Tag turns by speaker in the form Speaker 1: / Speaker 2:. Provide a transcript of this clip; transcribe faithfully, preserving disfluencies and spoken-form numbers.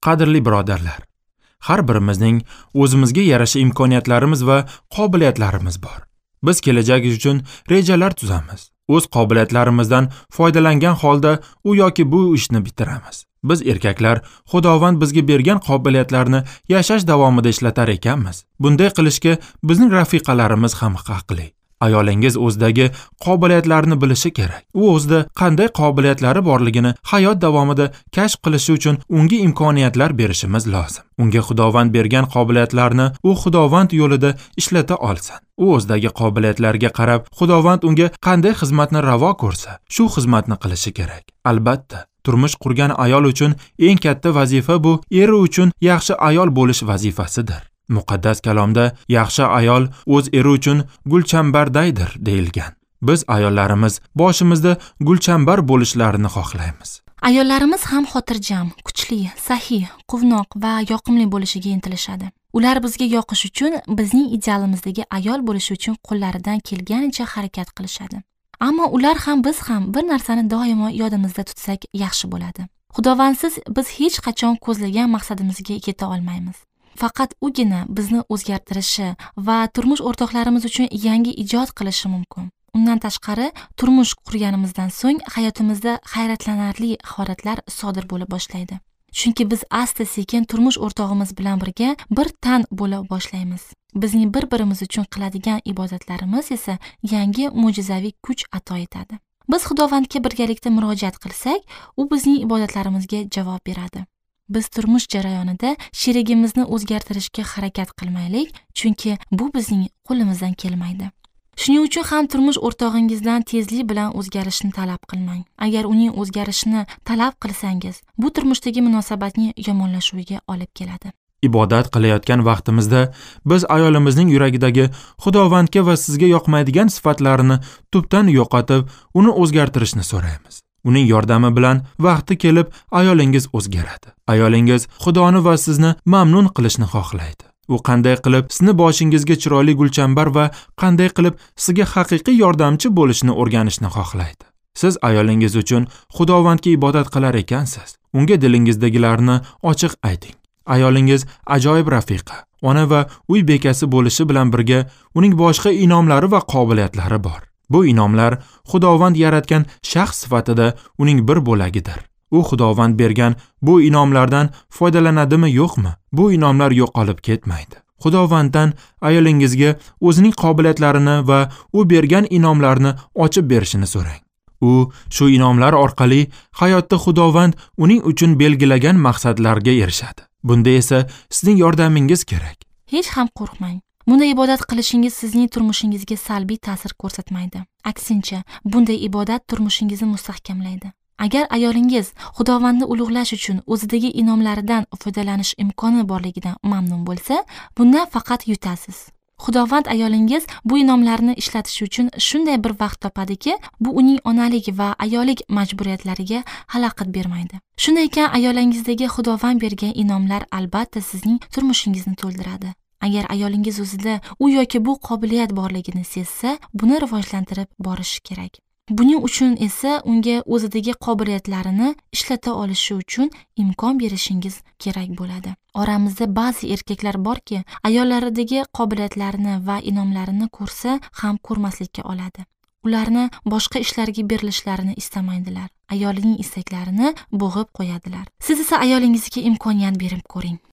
Speaker 1: Qadrli birodarlar, har birimizning o'zimizga yarasha imkoniyatlarimiz va qobiliyatlarimiz bor. Biz kelajak uchun rejalar tuzamiz. O'z qobiliyatlarimizdan foydalangan holda u yoki bu ishni bitiramiz. Biz erkaklar Xudovand bizga bergan qobiliyatlarni yashash davomida ishlatar ekanmiz. Bunday qilishga bizning rafiqalarimiz ham haqli. Ayolingiz o'zidagi qobiliyatlarni bilishi kerak. U o'zida qanday qobiliyatlari borligini hayot davomida kashf qilishi uchun unga imkoniyatlar berishimiz lozim. Unga Xudovand bergan qobiliyatlarni u Xudovand yo'lida ishlata olsin. U o'zidagi qobiliyatlarga qarab, Xudovand unga qanday xizmatni ravo ko'rsa, shu xizmatni qilishi kerak. Albatta, turmush qurgan ayol uchun eng katta vazifa bu eri uchun yaxshi ayol bo'lish vazifasidir. Muqaddas kalomda yaxshi ayol o'z eri uchun gulchambardaydir deyilgan. Biz ayollarimiz boshimizda gulchambar bo'lishlarini xohlaymiz.
Speaker 2: Ayollarimiz ham xotirjam, kuchli, sahiy, quvnoq va yoqimli bo'lishiga intilishadi. Ular bizga yoqish uchun bizning idealimizdagi ayol bo'lishi uchun qo'llaridan kelganicha harakat qilishadi. Ammo ular ham biz ham bir narsani doimo yodimizda tutsak yaxshi bo'ladi. Xudovandsiz biz hech qachon ko'zlagan maqsadimizga yeta olmaymiz. Faqat ugina bizni o'zgartirishi va turmush o'rtoqlarimiz uchun yangi ijod qilishi mumkin. Undan tashqari, turmush qurganimizdan so'ng hayotimizda hayratlanarli holatlar sodir bo'la boshlaydi. Chunki biz asta-sekin turmush o'rtog'imiz bilan birga bir tan bo'la boshlaymiz. Bizning bir-birimiz uchun qiladigan ibodatlarimiz esa yangi mo'jizaviy kuch ato etadi. Biz Xudovandga birgalikda murojaat qilsak, u bizning ibodatlarimizga javob beradi. Biz turmush jarayonida sherigimizni o'zgartirishga harakat qilmaylik, chunki bu bizning qo'limizdan kelmaydi. Shuning uchun ham turmush o'rtog'ingizdan tezlik bilan o'zgarishni talab qilmang. Agar uning o'zgarishini talab qilsangiz, bu turmushdagi munosabatning yomonlashuviga olib keladi.
Speaker 1: Ibodat qilayotgan vaqtimizda biz ayolimizning yuragidagi Xudovandga va sizga yoqmaydigan sifatlarini tubdan yo'qotib, uni o'zgartirishni so'raymiz. Uning yordami bilan vaqti kelib ayolingiz o'zgaradi. Ayolingiz Xudoni va sizni mamnun qilishni xohlaydi. U qanday qilib sizni boshingizga chiroyli gulchambar va qanday qilib sizga haqiqiy yordamchi bo'lishni o'rganishni xohlaydi. Siz ayolingiz uchun Xudovandga ibodat qilar ekansiz. Unga dilingizdagilarni ochiq ayting. Ayolingiz ajoyib rafiqa, ona va uy bekasi bo'lishi bilan birga uning boshqa inomlari va qobiliyatlari bor. Bu inomlar Xudovand yaratgan shaxs sifatida uning bir bo'lagidir. U Xudovand bergan bu inomlardan foydalanadimi yo'qmi? Bu inomlar yo'qolib ketmaydi. Xudovanddan ayolingizga o'zining qobiliyatlarini va u bergan inomlarni ochib berishini so'rang. U shu inomlar orqali hayotda Xudovand uning uchun belgilagan maqsadlarga erishadi. Bunda esa sizning yordamingiz kerak.
Speaker 2: Hech ham qo'rqmang. Bunday ibodat qilishingiz sizning turmushingizga salbiy ta'sir ko'rsatmaydi. Aksincha, bunday ibodat turmushingizni mustahkamlaydi. Agar ayolingiz Xudovandni ulug'lash uchun o'zidagi inomlaridan foydalanish imkoni borligidan mamnun bo'lsa, bundan faqat yutasiz. Xudovand ayolingiz bu inomlarni ishlatish uchun shunday bir vaqt topadiki, bu uning onalik va ayollik majburiyatlariga xalaqit bermaydi. Shunday ekan, ayolingizdagi Xudovand bergan inomlar albatta sizning turmushingizni to'ldiradi. Agar ayolingiz o'zida u yoki bu qobiliyat borligini sezsa, buni rivojlantirib borish kerak. Buning uchun esa unga o'zidagi qobiliyatlarini ishlata olishi uchun imkon berishingiz kerak bo'ladi. Oramizda ba'zi erkaklar borki, ayollaridagi qobiliyatlarini va inomlarini ko'rsa ham ko'rmaslikka oladi. Ularni boshqa ishlarga berilishlarini istamaydilar. Ayolining istaklarini bo'g'ib qo'yadilar. Siz esa ayolingizga imkoniyat berib ko'ring.